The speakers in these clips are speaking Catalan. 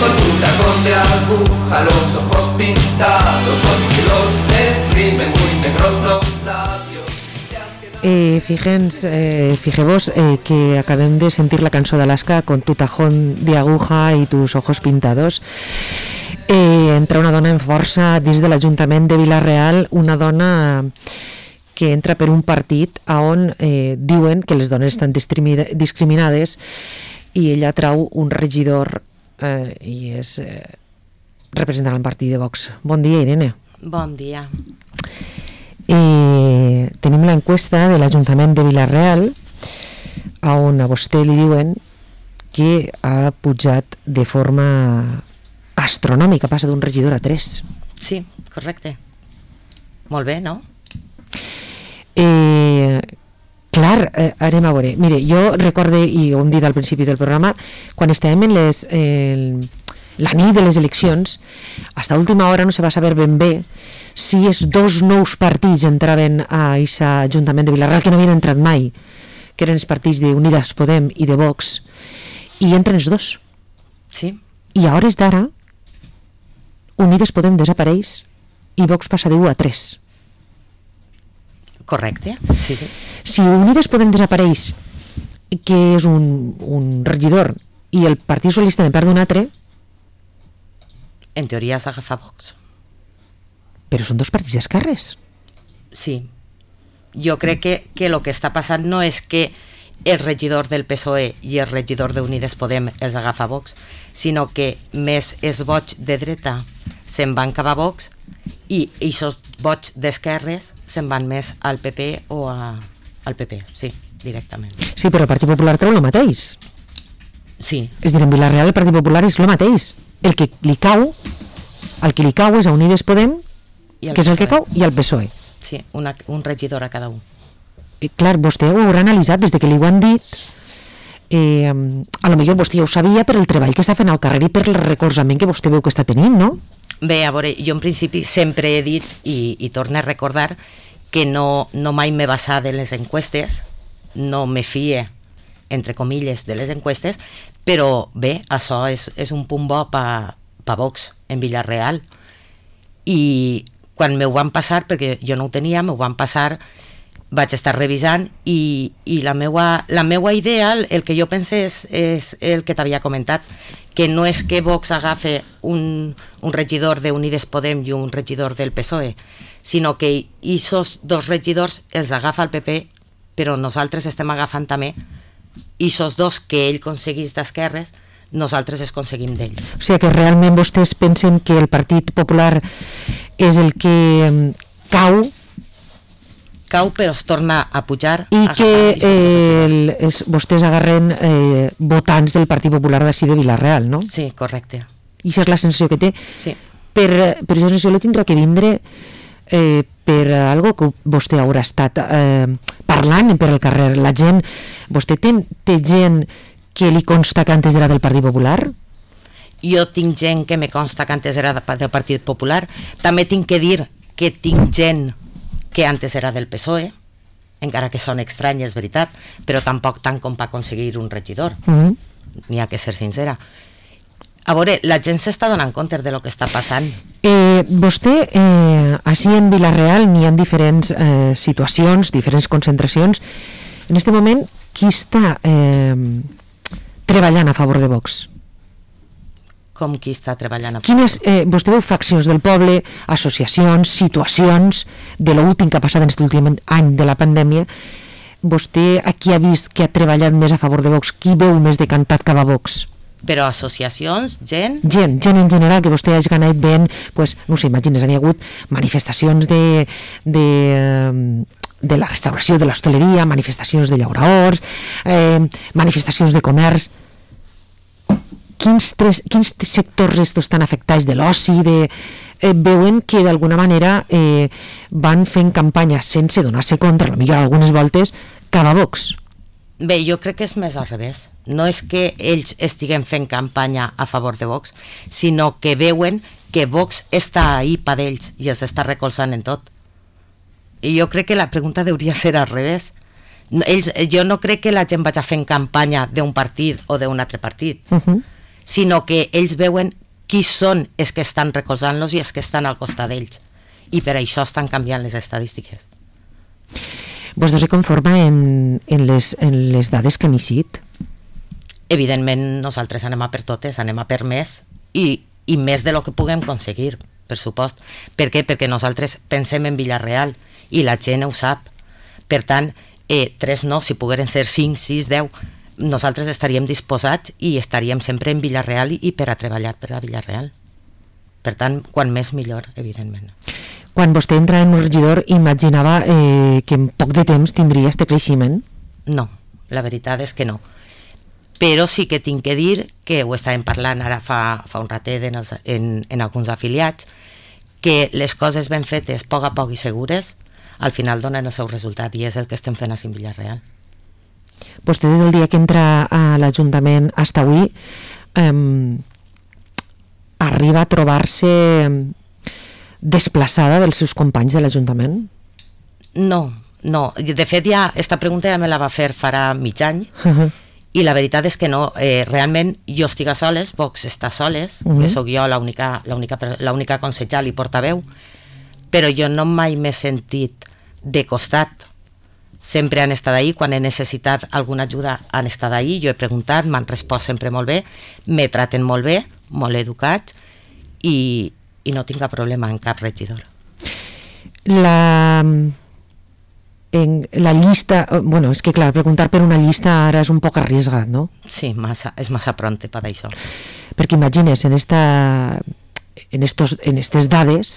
con tu tacón de aguja, los ojos pintados, los kilos de crimen muy negros los labios. Fijeu-vos que acabem de sentir la cançó d'Alaska con tu tajón de aguja i tus ojos pintados. Entra una dona en força dins de l'Ajuntament de Vila-real, una dona que entra per un partit on diuen que les dones estan discriminades, i ella trau un regidor i és representant el partit de Vox. Bon dia, Irene. Bon dia. Tenim l'enquesta de l'Ajuntament de Vila-real on a vostè li diuen que ha pujat de forma astronòmica, passa d'un regidor a 3. Sí, correcte. Molt bé, no? Clar, anem a veure. Mire, jo recorde, i ho hem dit al principi del programa, quan estàvem en la nit de les eleccions, fins a última hora no se va saber ben bé si els dos nous partits entraven a aquest Ajuntament de Vila-real, que no havien entrat mai, que eren els partits d'Unides Podem i de Vox, i entren els dos. Sí. I a hores d'ara, Unides Podem desapareix i Vox passa de 1 a 3. Correcte, sí. Si Unides Podem desapareix, que és un regidor, i el Partit Socialista en perd un altre, en teoria s'agafa Vox. Però són dos partits d'esquerres. Sí. Jo crec que el que està passant no és que el regidor del PSOE i el regidor d'Unides Podem els agafa Vox, sinó que més els vots de dreta se'n van cap a Vox i aquests vots d'esquerres se'n van més al PP o al PP, sí, directament. Sí, però el Partit Popular treu el mateix. Sí. És a dir, en Vila-real el Partit Popular és el mateix. El que li cau és a Unides Podem, que és el que cau, i al PSOE. Sí, un regidor a cada un. Clar, vostè ho haurà analitzat des de que li ho han dit. A lo millor vostè ja ho sabia per el treball que està fent al carrer i per el recolzament que vostè veu que està tenint, no? Bé, a veure, jo en principi sempre he dit i torno a recordar que no mai m'he basat en les enquestes, no me fie, entre comilles, de les enquestes, però bé, això és un punt bo per Vox en Vila-real. I quan m'ho van passar, perquè jo no ho tenia, m'ho van passar, vaig estar revisant i la meua idea, el que jo pense és el que t'havia comentat, que no és que Vox agafe un regidor d'Unides Podem i un regidor del PSOE, sinó que aquests dos regidors els agafa el PP, però nosaltres estem agafant també aquests dos que ell aconseguís d'esquerres, nosaltres els aconseguim d'ells. O sigui que realment vostès pensen que el Partit Popular és el que cau, però es torna a pujar i que vostès agarren votants del Partit Popular d'ací de Vila-real, no? Sí, correcte. I això és la sensació que té. Sí. Però aquesta sensació la tindrà que vindre per algo que vostè haurà estat parlant per el carrer. La gent, vostè té gent que li consta que antes era del Partit Popular? Jo tinc gent que me consta que antes era del Partit Popular. També tinc que dir que tinc gent que antes era del PSOE, encara que són estranyes, és veritat, però tampoc tant com per aconseguir un regidor. N'hi ha que ser sincera. A veure, la gent s'està donant compte de lo que està passant. Vostè, així en Vila-real n'hi ha diferents situacions, diferents concentracions. En aquest moment, qui està treballant a favor de Vox? Com qui està treballant a favor? Vostè veu faccions del poble, associacions, situacions de l'últim que ha passat en aquest últim any de la pandèmia. Vostè aquí ha vist que ha treballat més a favor de Vox? Qui veu més decantat cap a Vox? Però associacions, gent en general, que vostè hagi anat veient, pues, no sé, imagines, hi ha hagut manifestacions de la restauració, de l'hostaleria, manifestacions de llauraors, manifestacions de comerç. Quins sectors estan afectats de l'oci? Veuen que d'alguna manera van fent campanya sense donar-se compte, potser algunes voltes, cap a Vox. Bé, jo crec que és més al revés. No és que ells estiguen fent campanya a favor de Vox, sinó que veuen que Vox està ahí per ells i els està recolzant en tot. I jo crec que la pregunta hauria ser al revés. Jo no crec que la gent vagi fent campanya d'un partit o d'un altre partit, sinó que ells veuen qui són els que estan recolzant-los i els que estan al costat d'ells. I per això estan canviant les estadístiques. Vostè se conforma en les dades que han eixit? Evidentment, nosaltres anem a per totes, anem a per més, i més de lo que puguem aconseguir, per supost. Per què? Perquè nosaltres pensem en Vila-real i la gent ho sap. Per tant, 3 no, si pogueren ser 5, 6, 10, nosaltres estaríem disposats i estaríem sempre en Vila-real i per a treballar per a Vila-real. Per tant, quan més millor, evidentment. Quan vostè entra en un regidor, imaginava que en poc de temps tindria este creixement? No, la veritat és que no. Però sí que tinc que dir que ho estàvem parlant ara fa un ratet en alguns afiliats, que les coses ben fetes, poc a poc i segures, al final donen el seu resultat, i és el que estem fent a Vila-real. Vostè des del dia que entra a l'Ajuntament fins avui arriba a trobar-se desplaçada dels seus companys de l'Ajuntament? No. De fet, esta pregunta ja me la va fer farà mig any, i la veritat és que no. Realment jo estic a soles, Vox està a soles, que sóc jo l'única consellera i portaveu, però jo no mai m'he sentit de costat. Sempre han estat ahí, quan he necessitat alguna ajuda han estat ahí, jo he preguntat, m'han respost sempre molt bé, me traten molt bé, molt educats, i no tinc cap problema en cap regidor. La llista, bueno, és que clar, preguntar per una llista ara és un poc arriscat, no? Sí, és massa pronte per això. Perquè imagines, en estes dades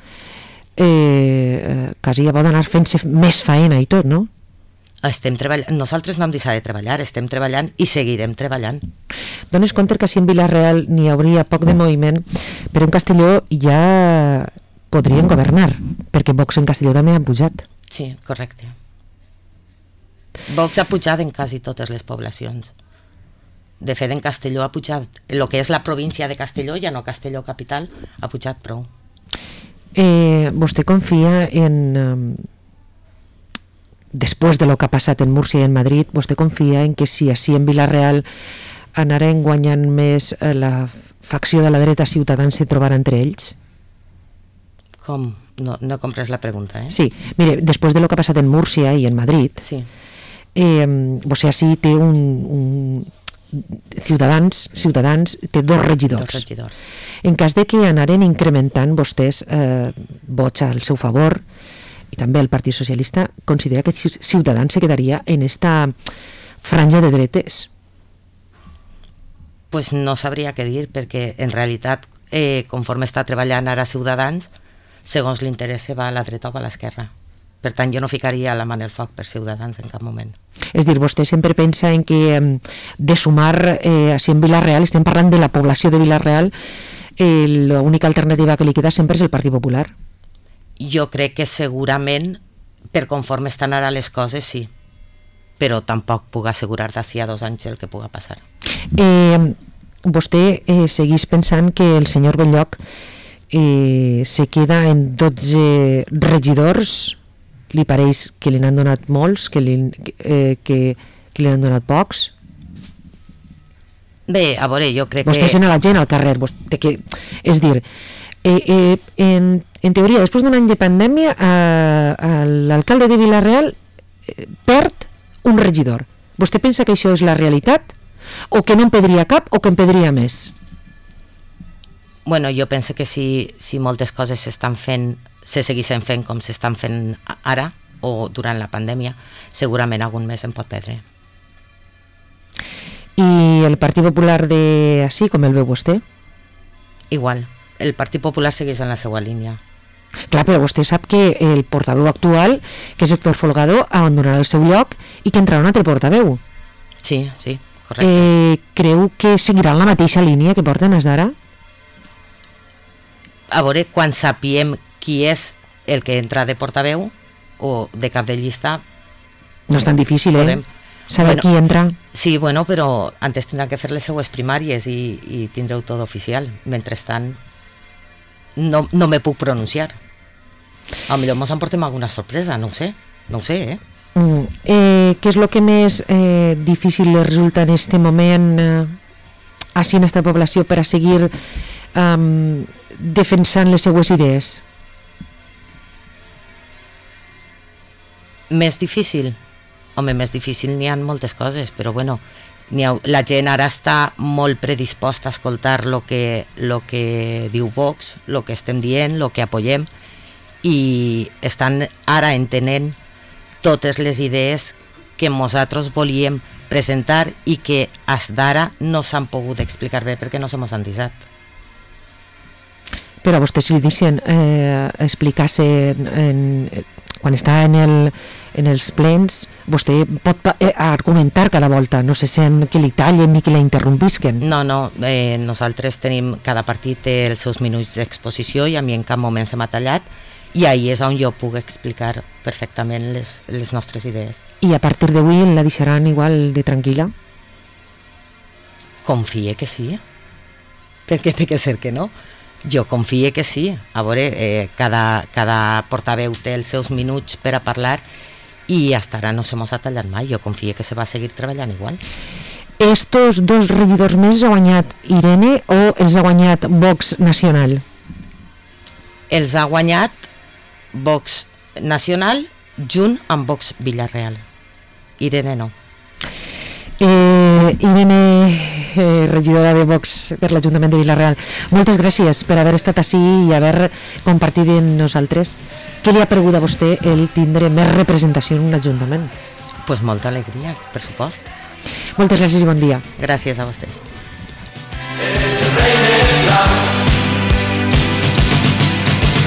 quasi ja pot anar fent-se més faena i tot, no? Estem treballant, nosaltres no hem deixat de treballar, estem treballant i seguirem treballant. Dones compte que si en Vila-real n'hi hauria poc de moviment, però en Castelló ja podrien governar, perquè Vox en Castelló també han pujat. Sí, correcte. Vox ha pujat en quasi totes les poblacions. De fet, en Castelló ha pujat, el que és la província de Castelló, ja no Castelló capital, ha pujat prou. Vostè confia en... Després de lo que ha passat en Múrcia i en Madrid, vostè confia en que si així en Vila-real anaren guanyant més la facció de la dreta Ciutadans se trobarà entre ells? Com? No he comprès la pregunta, Sí, mire, després de lo que ha passat en Múrcia i en Madrid, sí. Vostè així té un Ciutadans té 2 regidors. En cas de que anaren incrementant vostès vots al seu favor, i també el Partit Socialista, considera que Ciutadans se quedaria en esta franja de dretes? Pues no sabria què dir, perquè en realitat, conforme està treballant ara Ciutadans, segons l'interès va a la dreta o a l'esquerra. Per tant, jo no ficaria la mà en el foc per Ciutadans en cap moment. És dir, vostè sempre pensa en que de sumar, si en Vila-real, estem parlant de la població de Vila-real, l'única alternativa que li queda sempre és el Partit Popular. Jo crec que segurament, per conforme estan ara les coses, sí. Però tampoc puc assegurar d'ací a 2 anys el que puga passar. Vostè segueix pensant que el senyor Belloc se queda en 12 regidors? Li pareix que li n'han donat molts, que li n'han donat pocs? Bé, a veure, jo crec que... Vostè sent a la gent al carrer, és dir, en teoria, després d'un any de pandèmia, l'alcalde de Vila-real perd un regidor. Vostè pensa que això és la realitat? O que no en perdria cap o que en perdria més? Bueno, jo penso que si moltes coses se segueixen fent com s'estan fent ara o durant la pandèmia, segurament algun més en pot perdre. I el Partit Popular de així, com el veu vostè? Igual. El Partit Popular segueix en la seva línia. Clar, però vostè sap que el portaveu actual, que és Héctor Folgado, abandonarà el seu lloc i que entrarà un altre portaveu. Sí, correcte. Creu que seguirà en la mateixa línia que porten des d'ara? A veure, quan sapiem qui és el que entra de portaveu o de cap de llista... No és tan difícil, saber qui entra. Sí, bueno, però antes tindran que fer les seues primàries i tindreu tot oficial. Mentrestant, no me puc pronunciar. Potser mos emportem alguna sorpresa, no ho sé, Què és el que més difícil li resulta en este moment així en aquesta població per a seguir defensant les seues idees? Més difícil? Home, més difícil n'hi ha moltes coses, però bueno, la gent ara està molt predisposta a escoltar lo que diu Vox, lo que estem dient, lo que apoyem, i estan ara entenent totes les idees que nosaltres volíem presentar i que fins d'ara no s'han pogut explicar bé perquè no se mos han disat. Però a vostè si li deixen explicar-se quan està en els plens, vostè pot argumentar cada volta, no se sent que li tallen ni que la interrompisquen. No, nosaltres tenim, cada partit té els seus minuts d'exposició i a mi en cap moment se m'ha tallat, i ahí és on jo puc explicar perfectament les nostres idees. I a partir d'avui la deixaran igual de tranquil·la? Confie que sí, perquè té que ser que no. Jo confie que sí. A veure, cada portaveu té els seus minuts per a parlar i fins ara no se mos ha tallat mai. Jo confie que se va seguir treballant igual. Estos 2 regidors més ha guanyat Irene o els ha guanyat Vox Nacional? Els ha guanyat Vox Nacional junt amb Vox Villarreal. Irene no. Irene, regidora de Vox per l'Ajuntament de Vila-real, moltes gràcies per haver estat ací i haver compartit amb nosaltres. Què li ha paregut a vostè el tindre més representació en un ajuntament? Pues molta alegria, per supost. Moltes gràcies i bon dia. Gràcies a vostès.